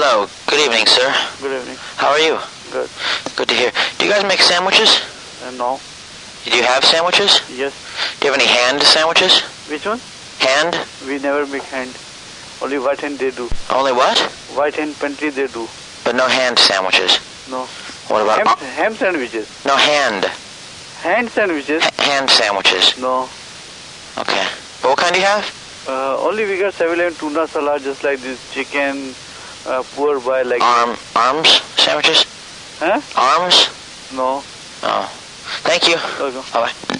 Hello. Good evening, sir. Good evening. How are you? Good. Good to hear. Do you guys make sandwiches? No. Do you have sandwiches? Yes. Do you have any hand sandwiches? Which one? Hand? We never make hand. Only white hand they do. Only what? White hand pantry they do. But no hand sandwiches. No. What about ham sandwiches? No hand. Hand sandwiches? Hand sandwiches. No. Okay. What kind do you have? Only we got 7-Eleven tuna salad, just like this chicken, poor by like. Arms sandwiches? Huh? Arms? No. Oh. Thank you. Okay. Bye-bye.